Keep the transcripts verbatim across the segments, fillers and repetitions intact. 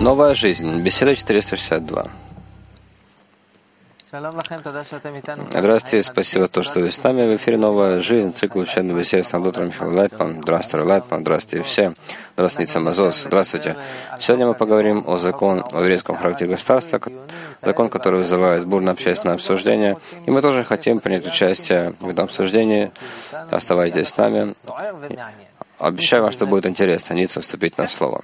Новая жизнь. Беседа четыреста шестьдесят два. Здравствуйте, спасибо, то, что вы с нами. В эфире «Новая жизнь», цикл учебной беседы с доктором Михаилом Лайтманом. Здравствуйте, Лайтман. Здравствуйте все. Здравствуйте, Мазос. Здравствуйте. Сегодня мы поговорим о законе, о еврейском характере государства, закон, который вызывает бурное общественное обсуждение. И мы тоже хотим принять участие в этом обсуждении. Оставайтесь с нами. Обещаю вам, что будет интересно. Ницца, вступить на слово.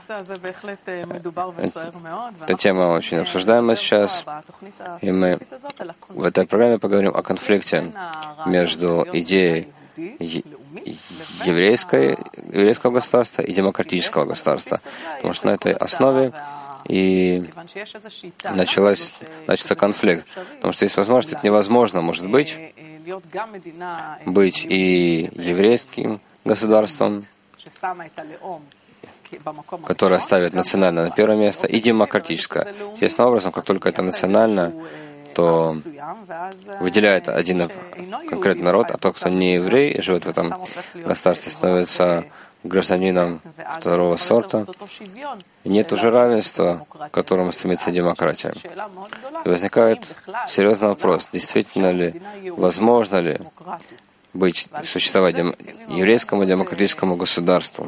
Эта тема очень обсуждаема сейчас, и мы в этой программе поговорим о конфликте между идеей еврейской, еврейского государства и демократического государства, потому что на этой основе и началась, начался конфликт, потому что есть возможность, это невозможно, может быть, быть и еврейским государством, которое ставит национальное на первое место, и демократическое. Естественным образом, как только это национально, то выделяет один конкретный народ, а тот, кто не еврей и живет в этом государстве, становится гражданином второго сорта. И нет уже равенства, к которому стремится демократия. И возникает серьезный вопрос, действительно ли, возможно ли быть, существовать дем, еврейскому демократическому государству.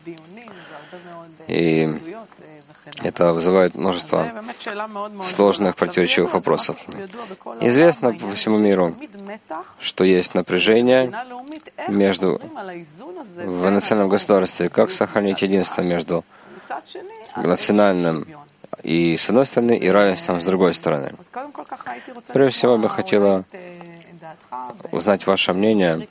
И это вызывает множество сложных, противоречивых вопросов. Известно по всему миру, что есть напряжение между в национальном государстве, как сохранить единство между национальным и с одной стороны, и равенством с другой стороны. Прежде всего, я бы хотела узнать ваше мнение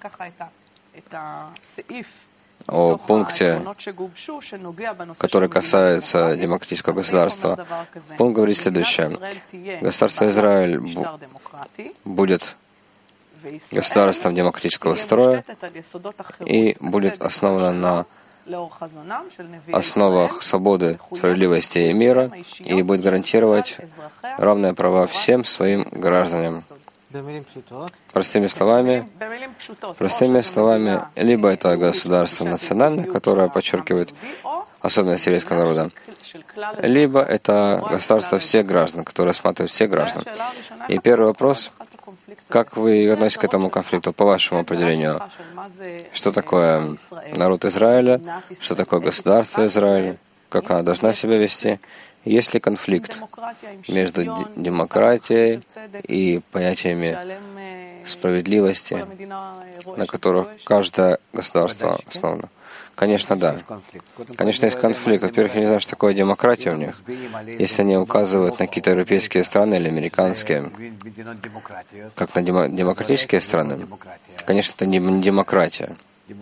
о пункте, который касается демократического государства. Пункт говорит следующее. Государство Израиль будет государством демократического строя и будет основано на основах свободы, справедливости и мира и будет гарантировать равные права всем своим гражданам. Простыми словами, простыми словами, либо это государство национальное, которое подчеркивает особенность еврейского народа, либо это государство всех граждан, которое рассматривает всех граждан. И первый вопрос: как вы относитесь к этому конфликту, по вашему определению? Что такое народ Израиля? Что такое государство Израиля? Как она должна себя вести? Есть ли конфликт между демократией и понятиями справедливости, на которых каждое государство основано? Конечно, да. Конечно, есть конфликт. Во-первых, я не знаю, что такое демократия у них. Если они указывают на какие-то европейские страны или американские, как на демо- демократические страны, конечно, это не демократия.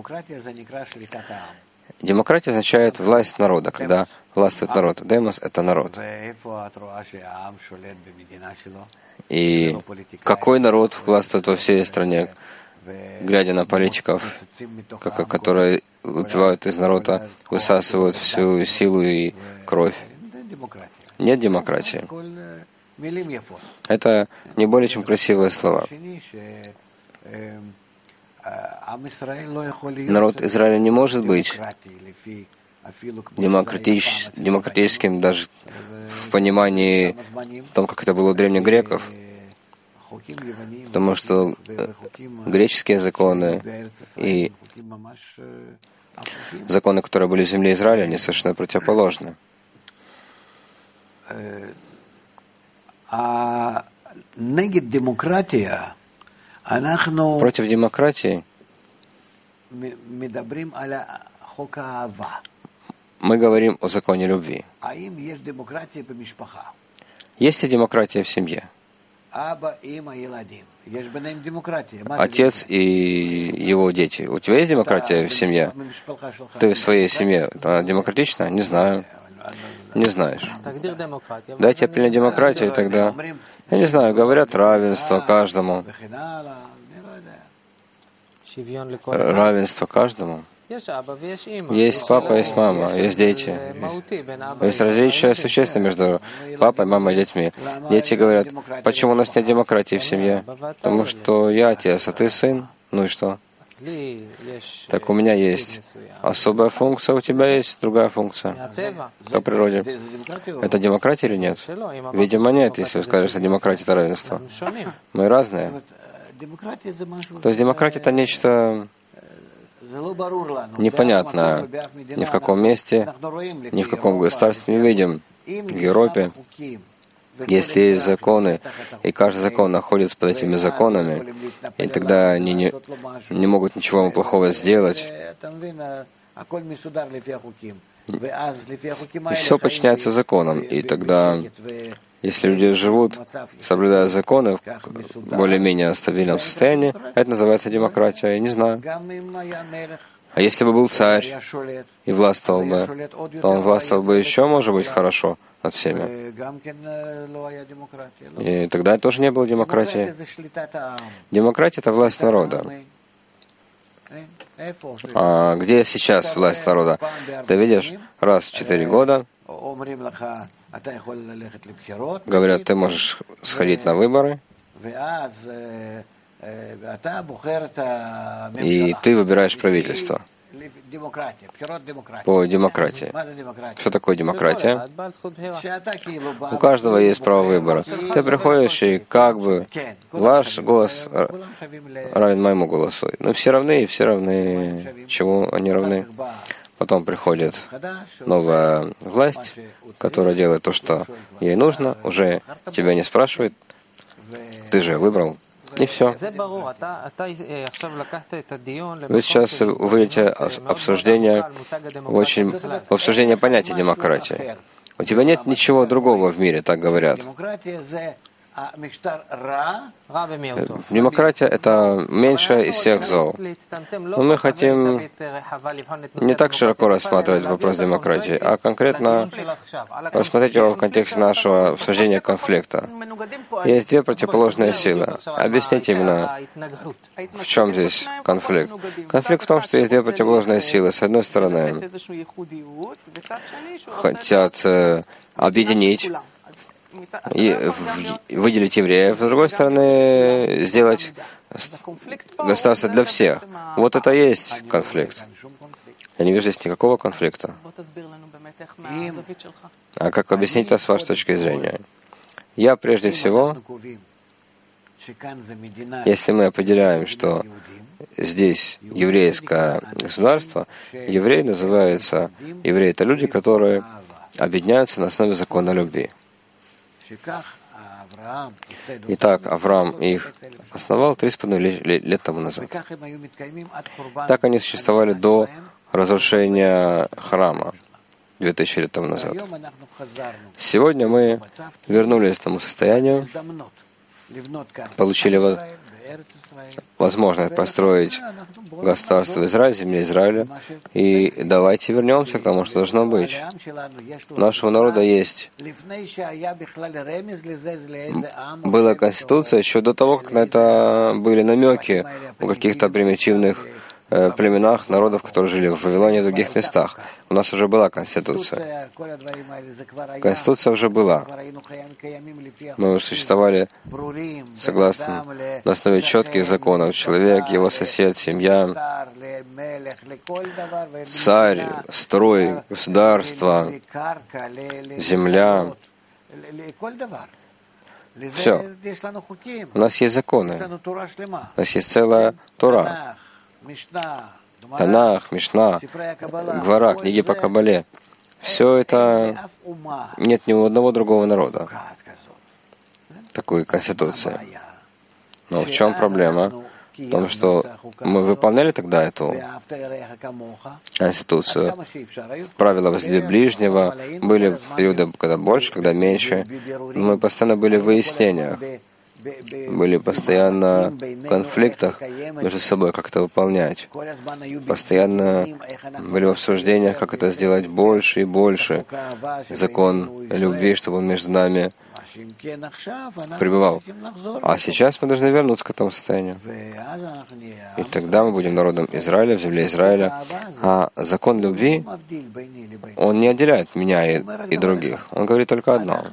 Демократия означает власть народа, когда властвует народ. Демос — это народ. И какой народ властвует во всей стране, глядя на политиков, которые выпивают из народа, высасывают всю силу и кровь? Нет демократии. Это не более чем красивые слова. Народ Израиля не может быть демократич, демократическим даже в понимании том, как это было у древних греков, потому что греческие законы и законы, которые были в земле Израиля, они совершенно противоположны. Против демократии мы говорим о законе любви. Есть ли демократия в семье? Отец и его дети. У тебя есть демократия в семье? Ты в своей семье. Она демократична? Не знаю. Не знаешь. Дайте определение демократии, тогда, я не знаю, говорят равенство каждому. Равенство каждому. Есть папа, есть мама, есть дети. Есть различия существенные между папой, мамой и детьми. Дети говорят: почему у нас нет демократии в семье? Потому что я отец, а ты сын. Ну и что? Так у меня есть особая функция, у тебя есть другая функция. По природе. Это демократия или нет? Видимо, нет, если вы скажете, что демократия — это равенство. Мы разные. То есть демократия — это нечто непонятное. Ни в каком месте, ни в каком государстве не видим. В Европе, если есть законы, и каждый закон находится под этими законами, и тогда они не, не могут ничего плохого сделать, и все подчиняется законам. И тогда, если люди живут, соблюдая законы в более-менее стабильном состоянии, это называется демократия. Я не знаю. А если бы был царь и властвовал бы, то он властвовал бы еще, может быть, хорошо над всеми. И тогда тоже не было демократии. Демократия — это власть народа. А где сейчас власть народа? Ты видишь, раз в четыре года говорят, ты можешь сходить на выборы, и ты выбираешь правительство по демократии. Что такое демократия? У каждого есть право выбора. Ты приходишь, и как бы ваш голос равен моему голосу. Но все равны, и все равны. Чему они равны? Потом приходит новая власть, которая делает то, что ей нужно, уже тебя не спрашивает, ты же выбрал. И все. Вы сейчас увидите обсуждение, очень, в обсуждение понятия демократии. У тебя нет ничего другого в мире, так говорят. Демократия — это меньшее из всех зол. Но мы хотим не так широко рассматривать вопрос демократии, а конкретно рассмотреть его в контексте нашего обсуждения конфликта. Есть две противоположные силы. Объясните именно, в чем здесь конфликт. Конфликт в том, что есть две противоположные силы. С одной стороны, хотят объединить и выделить евреев, с другой стороны, сделать государство для всех. Вот это и есть конфликт. Я не вижу здесь никакого конфликта. А как объяснить это с вашей точки зрения? Я прежде всего, если мы определяем, что здесь еврейское государство, евреи называются, евреи — это люди, которые объединяются на основе закона любви. Итак, Авраам их основал три с половиной лет тому назад. Так они существовали до разрушения храма две тысячи лет тому назад. Сегодня мы вернулись к тому состоянию, получили возможность построить государство Израиль, земле Израиля, и давайте вернемся к тому, что должно быть. У нашего народа есть. Была конституция еще до того, как на это были намеки у каких-то примитивных э, племенах, народов, которые жили в Вавилоне и в других местах. У нас уже была конституция. Конституция уже была. Мы уже существовали согласно на основе четких законов. Человек, его сосед, семья, царь, строй, государство, земля. Все. У нас есть законы. У нас есть целая Тора. Танах, Мишна, Гвара, книги по Кабале. Все это нет ни у одного другого народа такой конституции. Но в чем проблема? В том, что мы выполняли тогда эту конституцию. Правила возле ближнего были периоды, когда больше, когда меньше. Мы постоянно были в выяснениях. Были постоянно в конфликтах между собой, как это выполнять. Постоянно были в обсуждениях, как это сделать больше и больше. Закон любви, чтобы он между нами пребывал. А сейчас мы должны вернуться к этому состоянию. И тогда мы будем народом Израиля, в земле Израиля. А закон любви, он не отделяет меня и, и других. Он говорит только одно.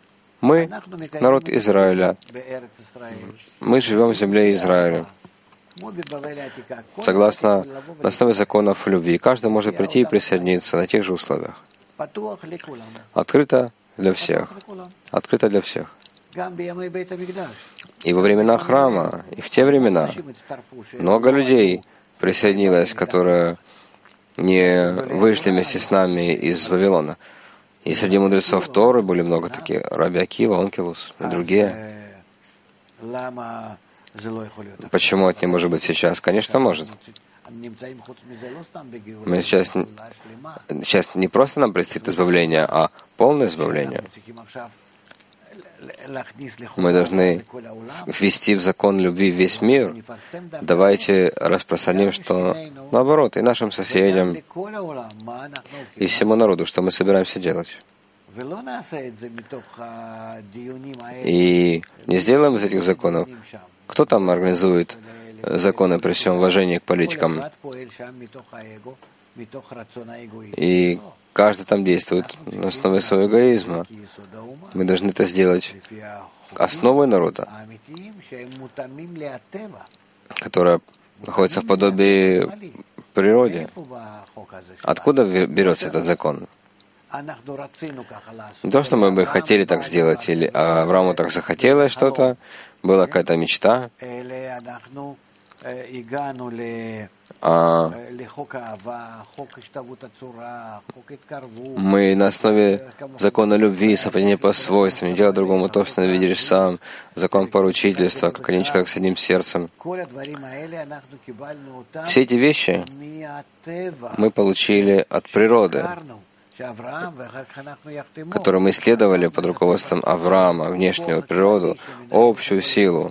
Мы — народ Израиля. Мы живем в земле Израиля. согласно на основе законов любви. Каждый может прийти и присоединиться на тех же условиях. Открыто для всех. Открыто для всех. И во времена храма, и в те времена много людей присоединилось, которые не вышли вместе с нами из Вавилона. И среди мудрецов Торы были много таких. Раби Акива, Онкелус и другие. Почему это не может быть сейчас? Конечно, может. Мы сейчас, сейчас не просто нам предстоит избавление, а полное избавление. Мы должны ввести в закон любви весь мир. Давайте распространим, что наоборот, и нашим соседям, и всему народу, что мы собираемся делать. И не сделаем из этих законов. Кто там организует законы при всем уважении к политикам? И каждый там действует на основе своего эгоизма. Мы должны это сделать основой народа, которая находится в подобии природе. Откуда берется этот закон? Не то, что мы бы хотели так сделать, или Аврааму так захотелось что-то, была какая-то мечта, а мы на основе закона любви, совпадения по свойствам, не делать другому то, что ненавидишь сам, закон поручительства, как один человек с одним сердцем. Все эти вещи мы получили от природы, которую мы исследовали под руководством Авраама, внешнюю природу, общую силу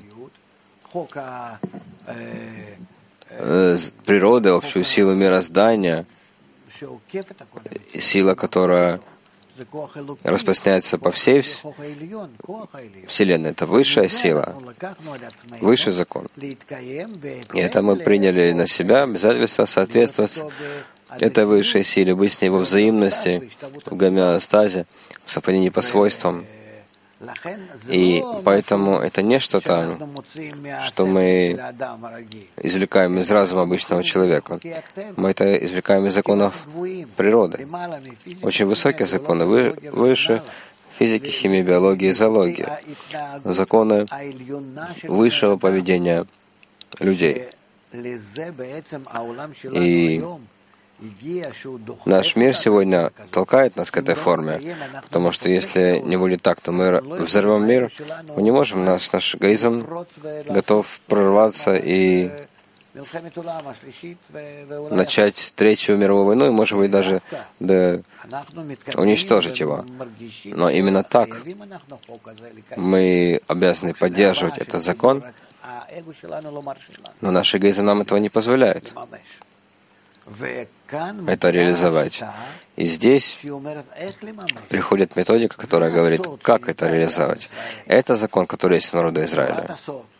природы, общую силу мироздания, сила, которая распространяется по всей Вселенной. Это высшая сила, высший закон. И это мы приняли на себя обязательство соответствовать этой высшей силе, быть с ней во взаимности, в гомеостазе, в совпадении по свойствам. И поэтому это не что-то, что мы извлекаем из разума обычного человека. Мы это извлекаем из законов природы. Очень высокие законы, выше физики, химии, биологии и зоологии. Законы высшего поведения людей. И наш мир сегодня толкает нас к этой форме, потому что если не будет так, то мы взорвем мир. Мы не можем, наш, наш эгоизм готов прорваться и начать Третью мировую войну, и, может быть, даже да, уничтожить его. Но именно так мы обязаны поддерживать этот закон, но наш эгоизм нам этого не позволяет. Это реализовать. И здесь приходит методика, которая говорит, как это реализовать. Это закон, который есть у народа Израиля.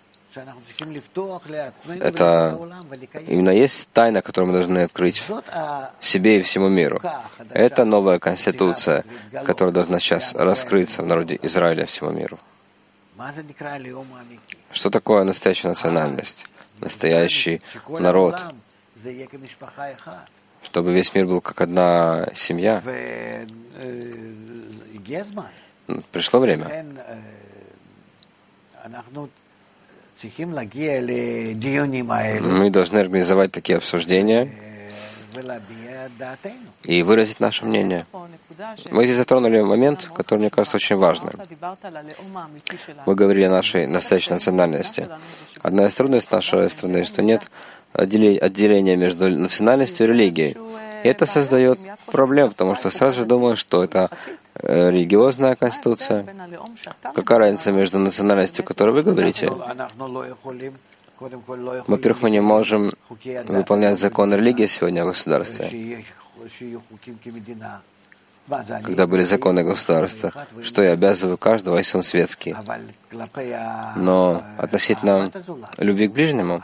Это именно есть тайна, которую мы должны открыть себе и всему миру. Это новая конституция, которая должна сейчас раскрыться в народе Израиля всему миру. Что такое настоящая национальность? Настоящий народ. Чтобы весь мир был как одна семья. Пришло время. Мы должны организовать такие обсуждения и выразить наше мнение. Вы здесь затронули момент, который, мне кажется, очень важным. Вы говорили о нашей настоящей национальности. Одна из трудностей нашей страны, что нет отделения между национальностью и религией. И это создает проблем, потому что сразу же думаю, что это религиозная конституция. Какая разница между национальностью, о которой вы говорите? Во-первых, мы не можем выполнять закон религии сегодня в государстве. Когда были законы государства, что я обязываю каждого, если он светский. Но относительно любви к ближнему,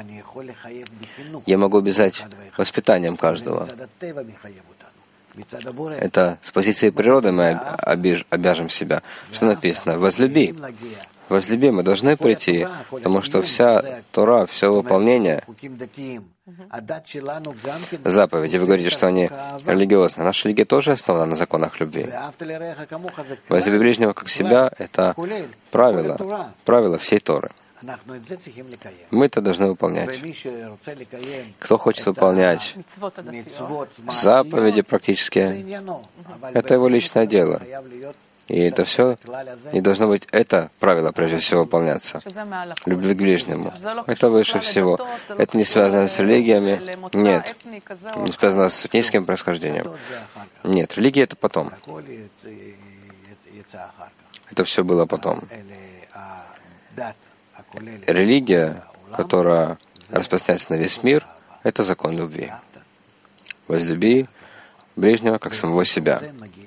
я могу обязать воспитанием каждого. Это с позиции природы мы обяж, обяжем себя. Что написано? Возлюби. Возлюби, мы должны прийти, потому что вся Тора, все выполнение заповеди, вы говорите, что они религиозны. Наша религия тоже основана на законах любви. Возлюби ближнего как себя — это правило, правило всей Торы. Мы это должны выполнять. Кто хочет выполнять заповеди практически, это его личное дело. И это все не должно быть, это правило прежде всего выполняться. Любви к ближнему. Это выше всего. Это не связано с религиями. Нет. Не связано с этническим происхождением. Нет. Религия — это потом. Это все было потом. Религия, которая распространяется на весь мир, это закон любви. Возлюби ближнего как самого себя.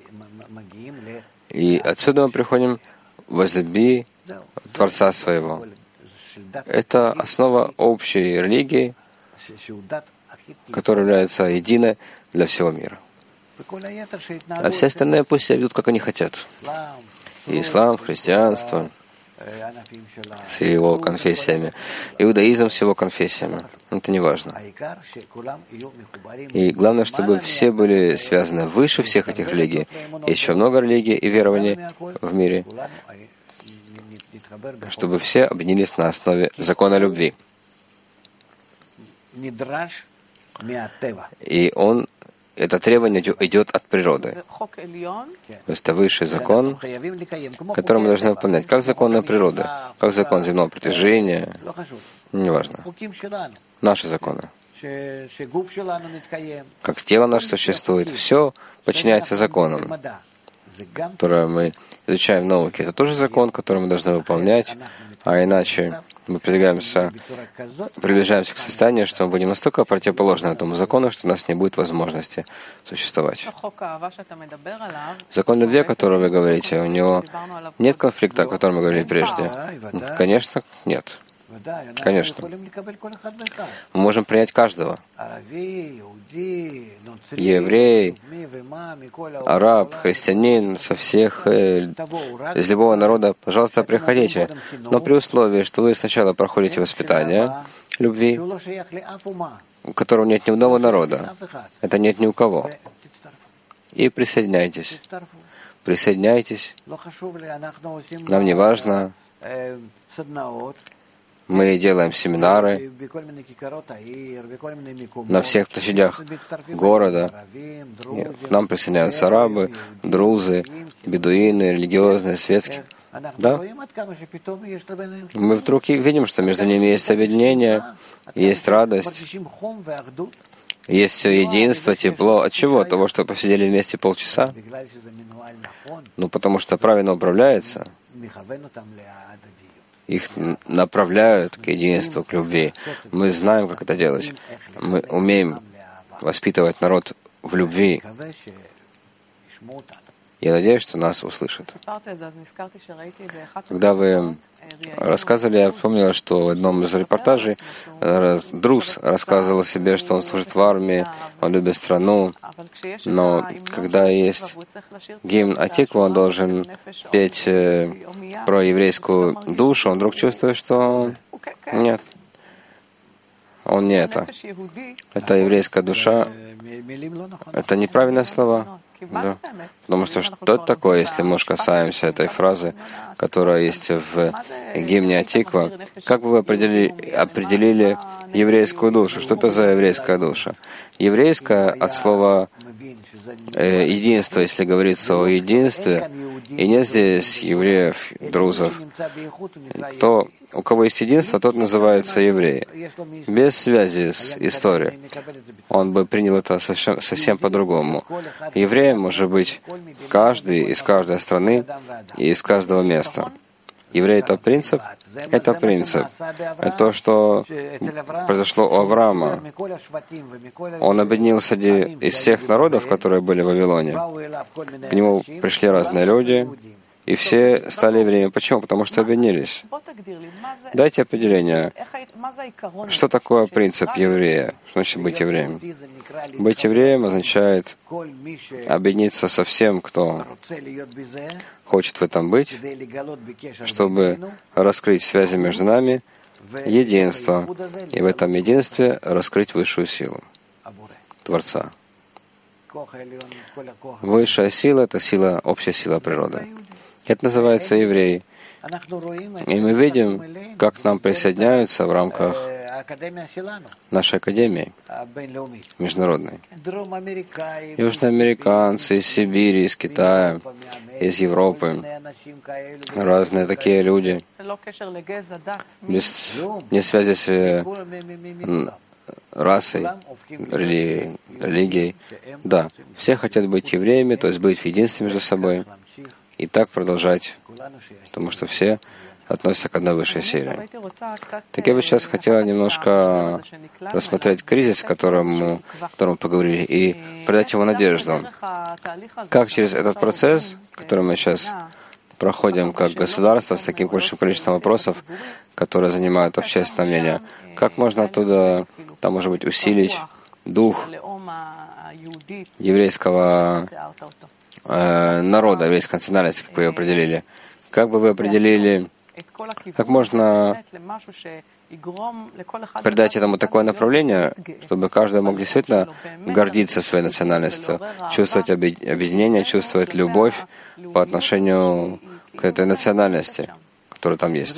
И отсюда мы приходим: возлюби Творца своего. Это основа общей религии, которая является единой для всего мира. А все остальные пусть себя ведут, как они хотят. И ислам, христианство с его конфессиями, иудаизм с его конфессиями. Это не важно. И главное, чтобы все были связаны выше всех этих религий. Есть еще много религий и верований в мире, чтобы все объединились на основе закона любви. И он Это требование идет от природы. То есть это высший закон, который мы должны выполнять. Как законы природы, как закон земного притяжения, неважно. Наши законы. Как тело наше существует, все подчиняется законам, которые мы изучаем в науке. Это тоже закон, который мы должны выполнять, а иначе мы продвигаемся, приближаемся к состоянию, что мы будем настолько противоположны этому закону, что у нас не будет возможности существовать. Закон любви, о котором вы говорите, у него нет конфликта, о котором мы говорили прежде? Конечно, нет. Конечно. Мы можем принять каждого. Еврей, араб, христианин, со всех, э, из любого народа, пожалуйста, приходите. Но при условии, что вы сначала проходите воспитание любви, у которого нет ни одного народа. Это нет ни у кого. И присоединяйтесь. Присоединяйтесь. Нам не важно. Мы делаем семинары на всех площадях города. К нам присоединяются арабы, друзы, бедуины, религиозные, светские. Да? Мы вдруг видим, что между ними есть объединение, есть радость, есть все единство, тепло. От чего? От того, что посидели вместе полчаса? Ну, потому что правильно управляется. Их направляют к единству, к любви. Мы знаем, как это делать. Мы умеем воспитывать народ в любви. Я надеюсь, что нас услышат. Когда вы рассказывали, я вспомнила, что в одном из репортажей Друз рассказывал о себе, что он служит в армии, он любит страну, но когда есть гимн Атикву, он должен петь про еврейскую душу, он вдруг чувствует, что нет, он не это. Это еврейская душа, это неправильные слова. Да. Потому что что это такое, если мы уж касаемся этой фразы, которая есть в гимне Атиква? Как вы определили, определили еврейскую душу? Что это за еврейская душа? Еврейская от слова э, единство, если говорится о единстве, и нет здесь евреев, друзов. Кто, у кого есть единство, тот называется еврей. Без связи с историей. Он бы принял это совсем, совсем по-другому. Евреем может быть каждый из каждой страны и из каждого места. Еврей — это принцип? Это принцип. Это то, что произошло у Авраама. Он объединился из всех народов, которые были в Вавилоне. К нему пришли разные люди, и все стали евреями. Почему? Потому что объединились. Дайте определение. Что такое принцип еврея? Что значит быть евреем? Быть евреем означает объединиться со всем, кто хочет в этом быть, чтобы раскрыть связи между нами, единство, и в этом единстве раскрыть высшую силу Творца. Высшая сила — это сила, общая сила природы. Это называется евреи. И мы видим, как к нам присоединяются в рамках нашей академии международной. Южноамериканцы из Сибири, из Китая, из Европы. Разные такие люди. Без не связи с расой, рели... религией. Да, все хотят быть евреями, то есть быть в единстве между собой и так продолжать, потому что все относятся к одной высшей силе. Так я бы сейчас хотела немножко рассмотреть кризис, о котором мы, о котором мы поговорили, и придать ему надежду. Как через этот процесс, который мы сейчас проходим как государство с таким большим количеством вопросов, которые занимают общественное мнение, как можно оттуда, там, может быть, усилить дух еврейского э, народа, еврейской национальности, как вы ее определили. Как бы вы определили, как можно придать этому такое направление, чтобы каждый мог действительно гордиться своей национальностью, чувствовать объединение, чувствовать любовь по отношению к этой национальности, которая там есть.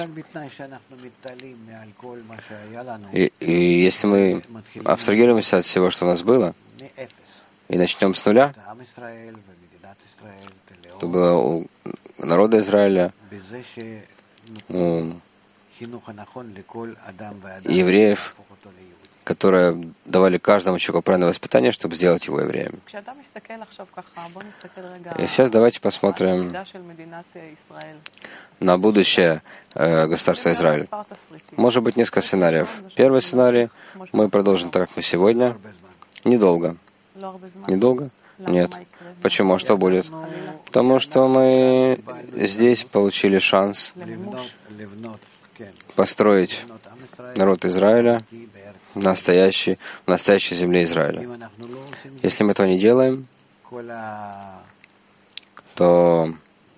И, и если мы абстрагируемся от всего, что у нас было, и начнем с нуля, что было у народа Израиля, у евреев, которые давали каждому человеку правильное воспитание, чтобы сделать его евреем. И сейчас давайте посмотрим на будущее э, государства Израиль. Может быть, несколько сценариев. Первый сценарий мы продолжим так, как мы сегодня. Недолго. Недолго? Нет. Почему? Что будет? Потому что мы здесь получили шанс построить народ Израиля в настоящей, в настоящей земле Израиля. Если мы этого не делаем, то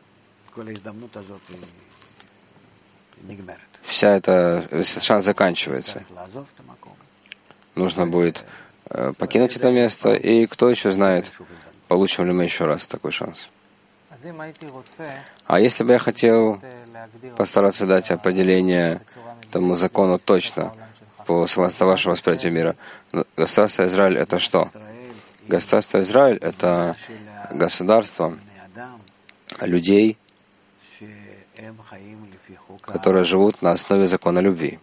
вся эта, весь шанс заканчивается. Нужно будет э, покинуть это место, и кто еще знает, получим ли мы еще раз такой шанс. А если бы я хотел постараться дать определение этому закону точно, по согласно вашему восприятию мира, государство Израиль — это что? Государство Израиль — это государство людей, которые живут на основе закона любви.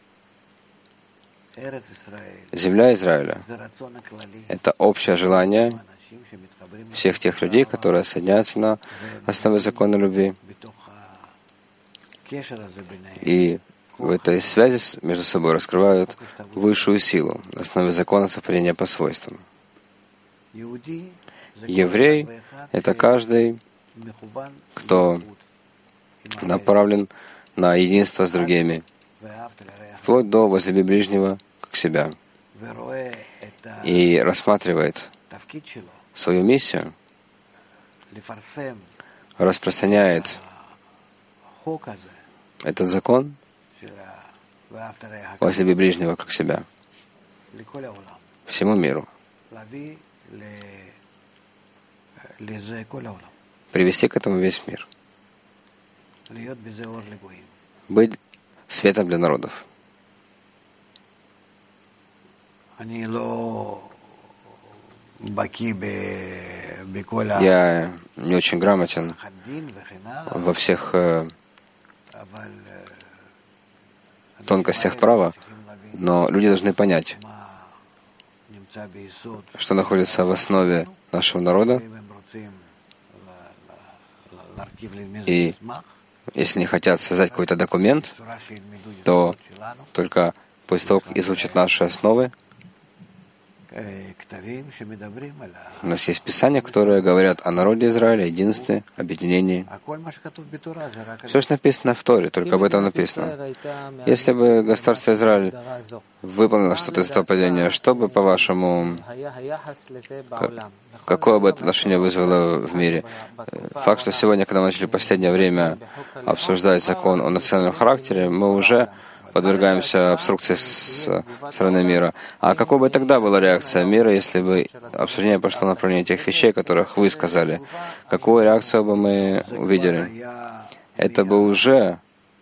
Земля Израиля — это общее желание всех тех людей, которые соединяются на основе закона любви. И в этой связи между собой раскрывают высшую силу на основе закона совпадения по свойствам. Еврей — это каждый, кто направлен на единство с другими, вплоть до возлюби ближнего как себя, и рассматривает свою миссию, распространяет этот закон возлюби ближнего как себя всему миру, привести к этому весь мир, быть светом для народов. Я не очень грамотен во всех э, тонкостях права, но люди должны понять, что находится в основе нашего народа, и если не хотят создать какой-то документ, то только после того, как изучат наши основы, У нас есть писания, которые говорят о народе Израиля, единстве, объединении. Все, что написано в Торе, только об этом написано. Если бы государство Израиль выполнило что-то из этого повеления, что бы, по-вашему, какое бы это отношение вызвало в мире? Факт, что сегодня, когда мы начали в последнее время обсуждать закон о национальном характере, мы уже подвергаемся обструкции с стороны мира. А какой бы тогда была реакция мира, если бы обсуждение пошло в направлении тех вещей, которых вы сказали? Какую реакцию бы мы увидели? Это бы уже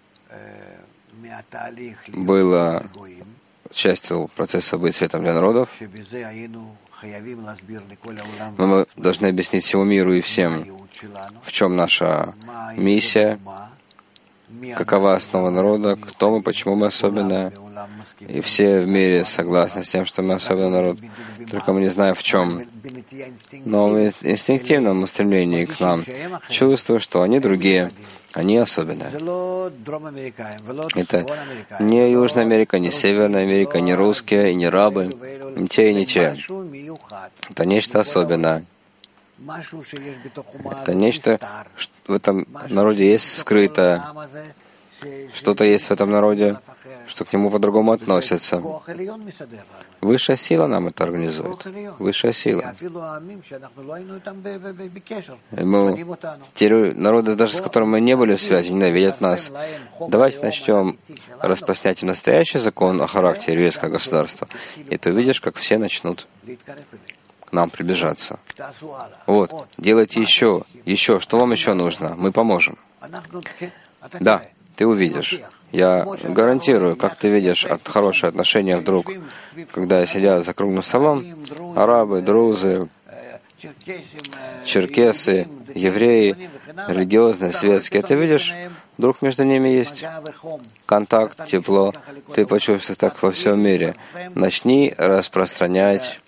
было частью процесса быть светом для народов. Мы должны объяснить всему миру и всем, в чем наша миссия, какова основа народа, кто мы, почему мы особенные. И все в мире согласны с тем, что мы особенный народ, только мы не знаем в чем. Но в инстинктивном устремлении к нам чувствую, что они другие, они особенные. Это не Южная Америка, не Северная Америка, не русские, и не рабы, не те и не те. Это нечто особенное. Это нечто, что в этом народе есть скрытое, что-то есть в этом народе, что к нему по-другому относятся. Высшая сила нам это организует. Высшая сила. Мы, те народы, даже с которыми мы не были в связи, ненавидят нас. Давайте начнем распространять настоящий закон о характере еврейского государства, и ты увидишь, как все начнут к нам приближаться. Вот, делайте еще, еще, что вам еще нужно, мы поможем. Да, ты увидишь. Я гарантирую, как ты видишь от хорошие отношения вдруг, когда сидят за круглым столом, арабы, друзы, черкесы, евреи, религиозные, светские, ты видишь, вдруг между ними есть контакт, тепло, ты почувствуешь так во всем мире. Начни распространять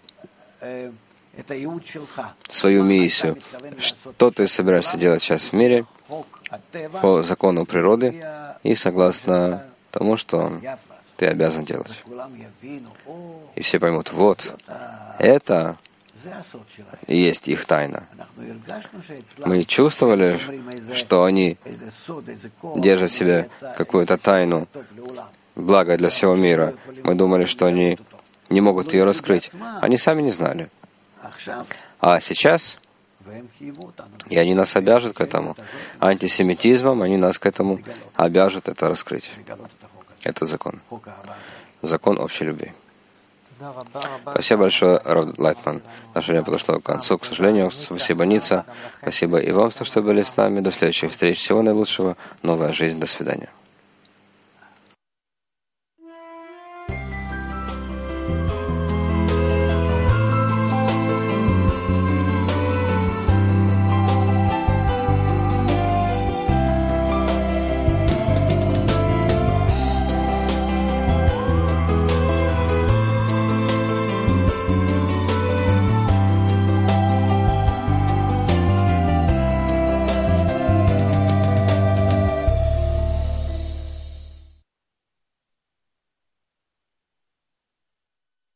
свою миссию. Что ты собираешься делать сейчас в мире по закону природы и согласно тому, что ты обязан делать. И все поймут, вот, это и есть их тайна. Мы чувствовали, что они держат в себе какую-то тайну, благо для всего мира. Мы думали, что они не могут ее раскрыть. Они сами не знали. А сейчас, и они нас обяжут к этому, антисемитизмом они нас к этому обяжут это раскрыть. Это закон. Закон общей любви. Спасибо большое, Рав Лайтман. Наше время подошло к концу, к сожалению. Спасибо, Ница. Спасибо и вам, что были с нами. До следующих встреч. Всего наилучшего. Новая жизнь. До свидания.